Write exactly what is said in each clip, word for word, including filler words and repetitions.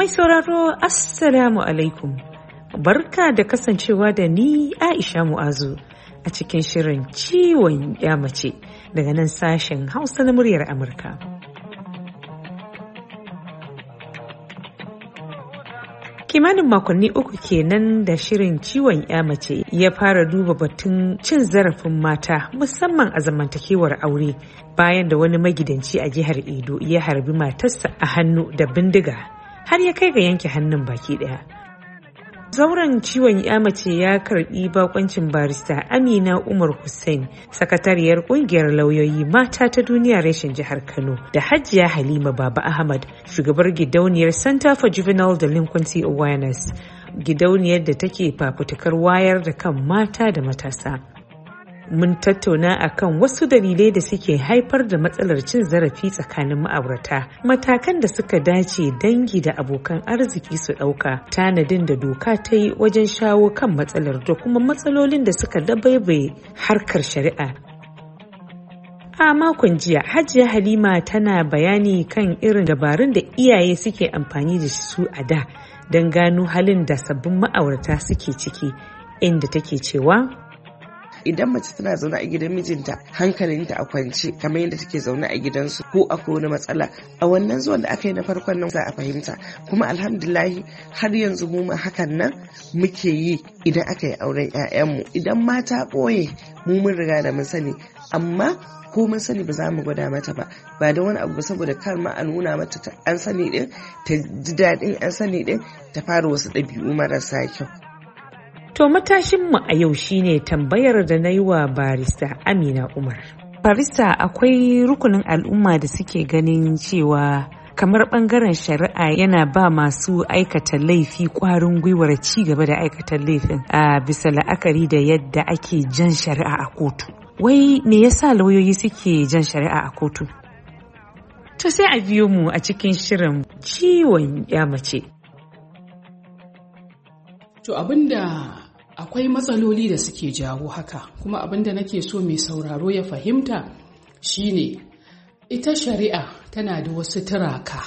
Mai sauraro Assalamu alaikum. Barka da kasancewa da ni Aisha Mu'azu a cikin shirin ciwon ya mace daga nan sashen Hausa na muryar Amurka. Kimanin makonni uku kenan da shirin ciwon ya mace ya fara duba batun cin zarafin mata musamman a zamantakewar aure bayan da wani magidanci a jihar Edo ya harbi matarsa a hannu da bindiga har ya kai ga yanke hannun baki daya. Zauren ciwon ya mace ya karbi bakoncin barista Amina Umar Hussein, sakatariyar kungiyar lauyoyi mata ta duniya reshen jihar Kano, da Hajiya Halima Baba Ahmad, shugabar gidauniyar Center for Juvenile Delinquency Awareness, gidauniyar da take fafutukar wayar da kan mata da matasa. Mun tattauna akan wasu dalilai da suke haifar da matsalar cin zarafi tsakanin ma'aurata, matakan da suka dace dangi da abokan arziki su ɗauka, tanadin da doka ta yi wajen shawo kan matsalar da kuma matsalolin da suka dabaibaye harkar shari'a. A makon jiya, Hajiya Halima tana bayani kan irin dabarun da iyaye suke amfani da su a da don gano halin da sabbin ma'aurata suke ciki, inda take cewa idan mace tana zaune a gidan mijinta hankalinta a kwance kamar yadda take zaune a gidansu ko akwai wani matsala a wannan zuwan da aka yi na farkon nan za a fahimta, kuma alhamdulahi har yanzu mu ma hakan nan muke yi idan aka yi auren 'ya'yanmu. Idan mata ɓoye mu mun riga da mun sani, amma ko mun sani ba za mu gwada mata ba ba da wani abu ba, saboda kar ma a nuna mata an sani din ta ji daɗin an sani din ta fara wasu ɗabi'u marasa kyau. To matashinmu a yau shine tambayar da na yi wa barista Amina Umar. Barista, akwai rukunin al'umma da suke ganin cewa kamar bangaren shari'a yana ba masu aikata laifi kwarin gwiwar ci gaba da aikata laifin a bisa la'akari da yadda ake jan shari'a a kotu. Wai me yasa lauyoyi suke jan shari'a a kotu? To sai a biyo mu a cikin shirin ciwon ya mace. To abinda akwai matsaloli da suke jawo haka, kuma abinda nake so mai sauraro ya fahimta shine ita shari'a tana da wasu turaka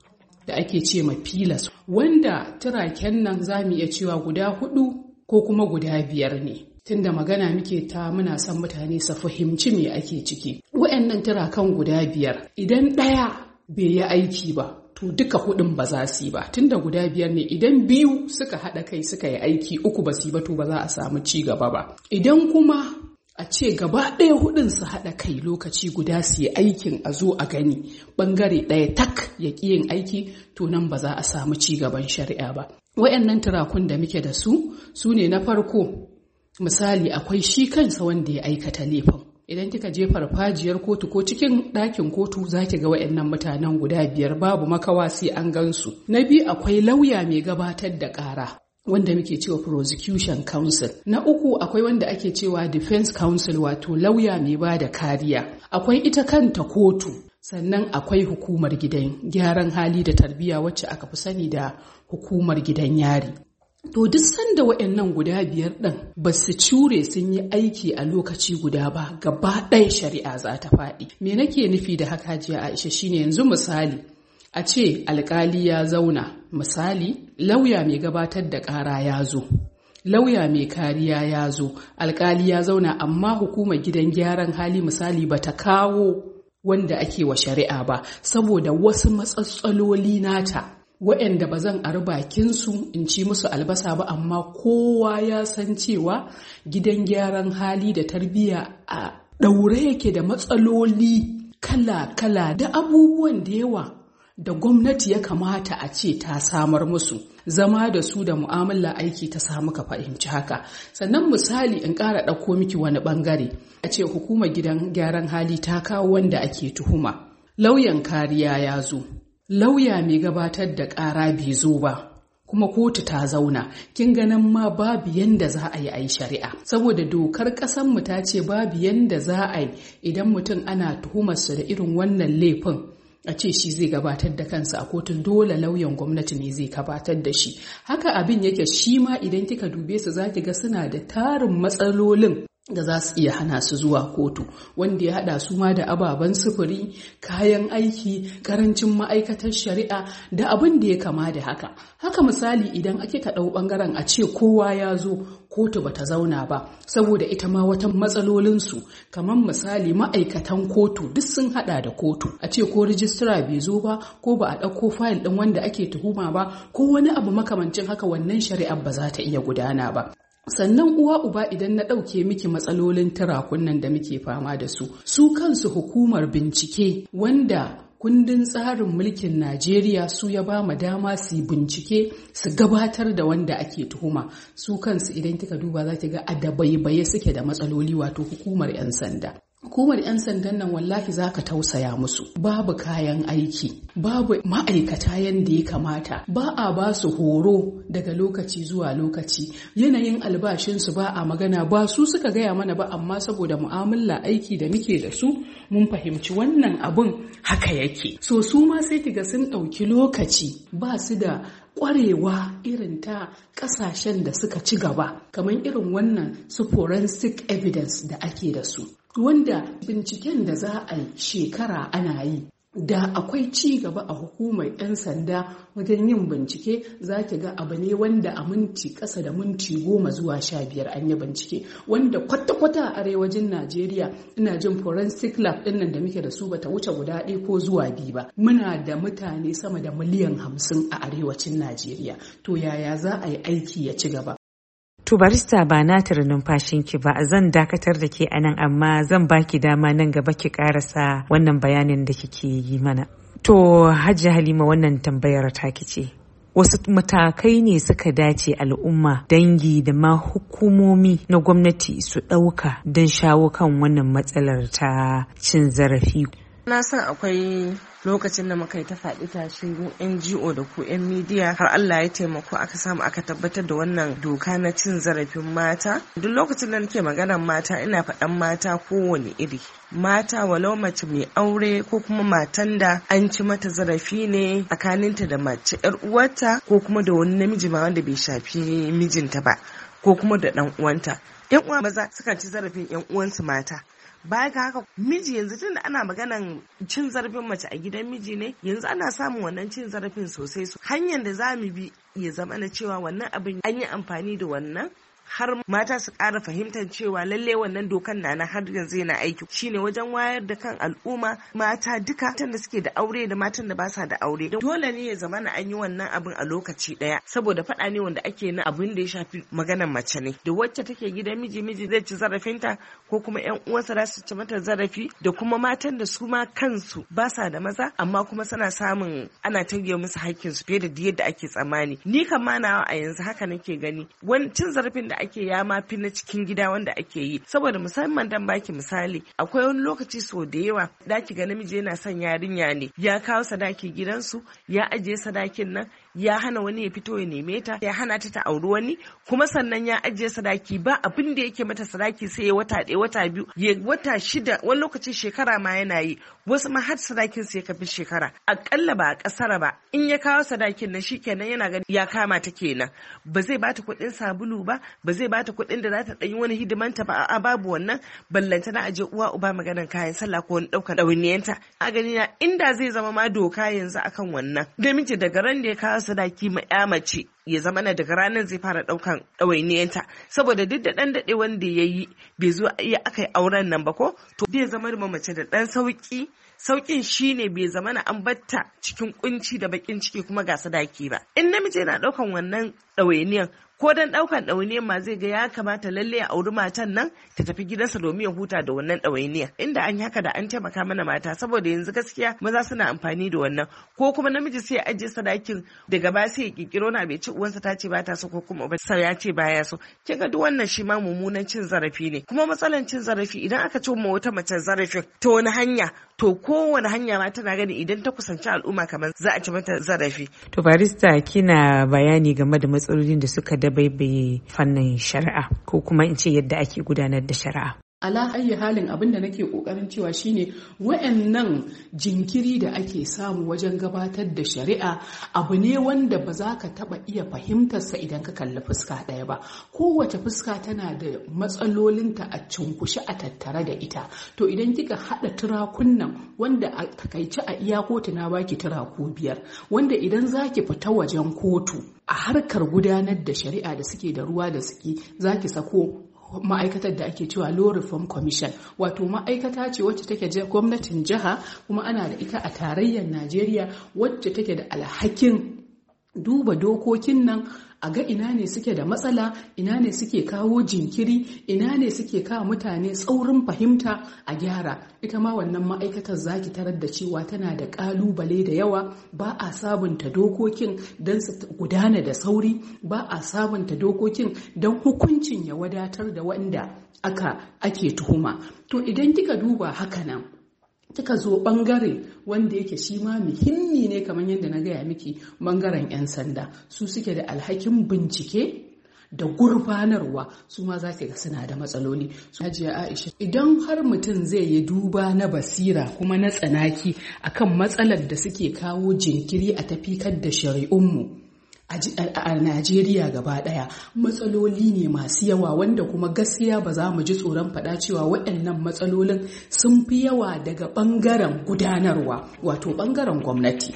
da ake ce ma filas, wanda turaken nan za mu iya cewa guda hudu ko kuma guda biyar ne. Tunda magana muke ta muna son mutane su fahimci me ake ciki. Wa'annan turakan guda biyar idan ɗaya bai yi aiki ba, to duka hudun ba za su yi ba, tunda guda biyar ne. Idan biyu suka haɗa kai suka yi aiki uku ba su yi ba, to ba za a samu ci gaba ba. Idan kuma a ce gaba ɗaya hudun su haɗa kai lokaci guda su yi aikin a zo a gani, ɓangare ɗaya tak ya ƙi yin aiki, to nan ba za a samu ci gaban shari'a ba. Wayannan turakun da muke da su su ne na farko, misali akwai shi kansa wanda ya aikata laifin. Idan kika je farfajiyar kotu ko cikin ɗakin kotu za ki ga waɗannan mutanen guda biyar, babu makawa sai an gansu. Na biyu akwai lauya mai gabatar da ƙara wanda muke cewa prosecution counsel. Na uku akwai wanda ake cewa defense counsel, wato lauya mai ba da kariya. Akwai ita kanta kotu, sannan akwai hukumar gidan gyaran hali da tarbiyya wacce aka fi sani da hukumar gidan yari. To duk sanda waɗannan guda biyar ɗin ba su cure sun yi aiki a lokaci guda ba, gaba ɗaya shari'a za ta faɗi. Me nake nufi da haka Hajiya Aisha shine, yanzu misali a ce alƙali ya zauna, misali lauya mai gabatar da ƙara ya zo, lauya mai kariya ya zo, alƙali ya zauna, amma hukumar gidan gyaran hali misali ba ta kawo wanda ake wa shari'a ba saboda wasu matsatsaloli nata, waɗanda ba zan ari bakinsu in ci musu albasa ba, amma kowa ya san cewa gidan gyaran hali da tarbiyya a ɗaure yake da matsaloli kala-kala da abubuwan da yawa da gwamnati ya kamata a ce ta samar musu. Zama da su da mu'amala aiki ta samu ka fahimci haka. Sannan misali in ƙara ɗauko miki wani ɓangare, a ce hukumar gidan gyaran hali ta kawo wanda ake tuhuma, lauyan kariya ya zo, lauya mai gabatar da ƙara bai zo ba, kuma kotu ta zauna. Kin ganin ma babu yanda za a yi a yi shari'a, saboda dokar ƙasar mu ta ce babu yanda za a yi idan mutum ana tuhumarsa da irin wannan laifin a ce shi zai gabatar da kansa a kotun, dole lauyan gwamnati ne zai gabatar da shi. Haka abin yake shi ma idan kika dube su zaki ga suna da tarin matsalolin da za su iya hana su zuwa kotu, wanda ya hada su ma da ababen sufuri, kayan aiki, karancin ma'aikatar shari'a da abin da ya kama da haka. Haka misali idan ake ka ɗau ɓangaren a ce kowa ya zo kotu bata zauna ba, saboda ita ma wata matsalolinsu, kamar misali ma'aikatan kotu duk sun hada da kotu, a ce ko rijistira bai zo ba, ko ba a ɗauko fayil ɗin wanda ake tuhuma ba, ko wani abu makamancin haka, wannan shari'ar ba za ta iya gudana ba. Sannan uwa uba idan na ɗauke miki matsalolin turakunan da muke fama da su, su kansu hukumar bincike wanda kundin tsarin mulkin Najeriya su ya ba mu dama su bincike su gabatar da wanda ake tuhuma, su kansu idan kika duba za ki ga a dabaibaye suke da matsaloli, wato hukumar 'yan sanda. Hukumar 'yan sandan nan wallahi za ka tausaya musu, babu kayan aiki, babu ma'aikata yadda ya kamata, ba a ba su horo daga lokaci zuwa lokaci, yanayin albashinsu ba a magana, ba su suka gaya mana ba, amma saboda mu'amala aiki da muke da su mun fahimci wannan abun haka yake. So su ma sai kiga sun ɗauki lokaci, ba su da ƙwarewa irin ta ƙasashen da suka ci gaba, kamar irin wannan su forensic evidence da ake da su, wanda binciken da za a yi shekara ana yi. Da akwai ci gaba a hukumar 'yan sanda wajen yin bincike, za ki ga abu ne wanda a minti ƙasa da minti goma zuwa sha biyar an yi bincike, wanda kwata-kwata a arewacin Najeriya ina jin forensic lab ɗin nan da muke da su bata wuce guda ɗaya ko zuwa biyu ba. Muna da mutane sama da miliyan hamsin a arewacin Najeriya. To yaya za a yi aiki ya ci gaba? To barista, ba na tare numfashinki ba, zan dakatar da ke anan, amma zan baki dama nan gaba ki karasa wannan bayanin da kike yi mana. To Hajji Halima, wannan tambayar taki ce. Wasu matakai ne suka dace al'umma, dangi da ma hukumomi na gwamnati su ɗauka don shawo kan wannan matsalar ta cin zarafi? Na san akwai lokacin da muka yi ta faɗi tashin N G O da ku 'yan midiya, har Allah ya taimako aka samu aka tabbatar da wannan doka na cin zarafin mata. Duk lokacin da nake maganar mata ina faɗan mata kowane iri. Mata walau mace mai aure ko kuma matan da an ci mata zarafi ne tsakaninta da mace 'yar uwarta, ko kuma da wani namiji ma wanda bai shafi mijinta ba, ko kuma da ɗan uwanta. 'Yan uwa maza suka ci zarafin 'yan uwansu mata. Baya ga haka, miji yanzu tun da ana maganan cin zarafin mace a gidan miji ne, yanzu ana samun wannan cin zarafin sosai. Hanyar da za mu bi ya zama na cewa wannan abin an yi amfani da wannan har mata su ƙara fahimtar cewa lalle wannan dokan na har yanzu yana aiki, shine wajen wayar da kan al'umma, mata duka, matan da suke da aure da matan da ba sa da aure. Dole ne ya zama na an yi wannan abin a lokaci ɗaya, saboda faɗa ne wanda ake na abin da ya shafi maganar mace ne, da wacce take gidan miji, miji zai ci zarafinta ko kuma ƴan uwansa za su ci mata zarafi, da kuma matan da su ma kansu ba sa da maza amma kuma suna samun ana tauye musu haƙƙinsu fiye da yadda ake tsammani. Ni kan ma nawa a yanzu haka nake gani, wani cin zarafin da ake ya mafi na cikin gida wanda ake yi, saboda musamman dan baki misali, akwai wani lokaci so da yawa daki ga namiji yana son yarinya ne, ya kawo sadaki gidansu, ya ajiye sadakin nan, ya hana wani ya fito ya neme ta, ya hana ta ta auri wani, kuma sannan ya ajiye sadaki, ba abin da yake mata sadaki sai ya wata ɗaya, wata biyu, ya wata shida, wani lokaci shekara ma yana yi, wasu ma har sadakin sai ka fi shekara. Akalla ba a kasara ba, in ya kawo sadakin nan shikenan yana gani ya kama ta kenan, ba zai bata kuɗin sabulu ba, ba zai bata kuɗin da za ta ɗanyi wani hidimanta ba, a babu wannan, ballanta na aje uwa uba maganar kayan sallah ko wani ɗaukar ɗawainiyanta. A gani na inda zai zama ma doka yanzu akan wannan, namiji daga ran da ya kawo sadaki ma ya mace ya zama na daga ranar zai fara ɗaukan ɗawainiyanta, saboda duk da ɗan daɗe wanda ya yi bai zo iya aka yi auren nan ba ko, to zai zama da mace da ɗan sauƙi. Sauƙin shine bai zama na an batta cikin kunci da bakin ciki kuma ga sadaki ba. In namiji yana ɗaukan wannan ɗawainiyan, ko dan ɗaukan ɗawainiyan ma zai ga ya kamata lalle ya auri matan nan ta tafi gidansa domin ya huta da wannan ɗawainiya. Inda an yi haka da an taimaka mana mata, saboda yanzu gaskiya maza suna amfani da wannan, ko kuma namiji sai ya ajiye sadakin daga ba sai ya kirkiro na bai ci uwansa ta ce ba ta so ko kuma ba sai ya ce baya so. Kin ga duk wannan shi ma mummunan cin zarafi ne. Kuma matsalan cin zarafi, idan aka ci ma wata mace zarafin ta wani hanya, to kowane hanya ma tana gani idan ta kusanci al'umma kamar za a ci mata zarafi. To barista, kina bayani game da matsalolin da suka dabaibaye fannin shari'a, ko kuma in ce yadda ake gudanar da shari'a. ala hayyi halin abin da nake kokarin cewa shine wayannan jinkiri da ake samu wajen gabatar da shari'a abu ne wanda ba za ka taba iya fahimtar sa idan ka kalli fuska ɗaya ba. Kowace fuska tana da matsalolinta a cunkushe a tattare da ita. To idan kika hada turakun nan wanda a takaice a iya kotu na baki turaku biyar, wanda idan zaki fita wajen kotu a harkar gudanar da shari'a da suke da ruwa da suke zaki sako ma'aikatar da ake cewa Law Reform Commission, wato ma'aikata ce wacce take gwamnatin jiha kuma ana da ita a tarayyar Najeriya, wacce take da alhakin duba dokokin nan a ga ina ne suke da matsala, ina ne suke kawo jinkiri, ina ne suke kawo mutane tsaurin fahimta a gyara. Ita ma wannan ma'aikatar zaki tarar da cewa tana da kalubale da yawa, ba a sabunta dokokin don su gudana da sauri, ba a sabunta dokokin don hukuncin ya wadatar da wanda aka ake tuhuma. To idan kika duba haka nan kika zo bangare wanda yake shi ma muhimmi ne kamar yadda na gaya miki, bangaren 'yan sanda su suke da alhakin bincike da gurfanarwa, su ma za ga suna da matsaloli. Hajiya Aisha, idan har mutum zai yi duba na basira kuma na tsanaki akan matsalar da suke kawo jinkiri a tafikar da shari'unmu a Najeriya gaba daya, matsaloli ne masu yawa wanda kuma gaskiya ba za mu ji tsoron faɗa cewa waɗannan matsalolin sun fi yawa daga ɓangaren gudanarwa, wato ɓangaren gwamnati.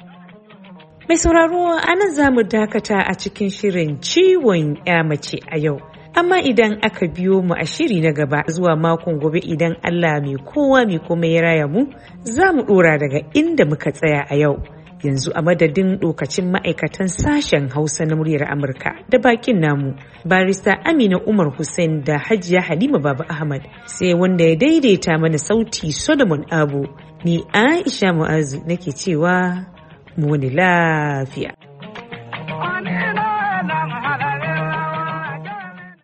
Mai sauraro, anan za mu dakata a cikin shirin ciwon ya mace a yau. Amma idan aka biyo mu a shiri na gaba zuwa makon gobe, idan Allah mai kowa mai komai ya raya mu, za mu ɗora daga inda muka tsaya a yau. Yanzu a madadin dokacin ma'aikatan sashen Hausa na muryar Amurka da bakin namu, barista Amina Umar Hussein da Hajiya Halima Baba Ahmad, sai wanda ya daidaita mana sauti Solomon Abu, ni Aisha Mu'azu nake cewa mu wani lafiya.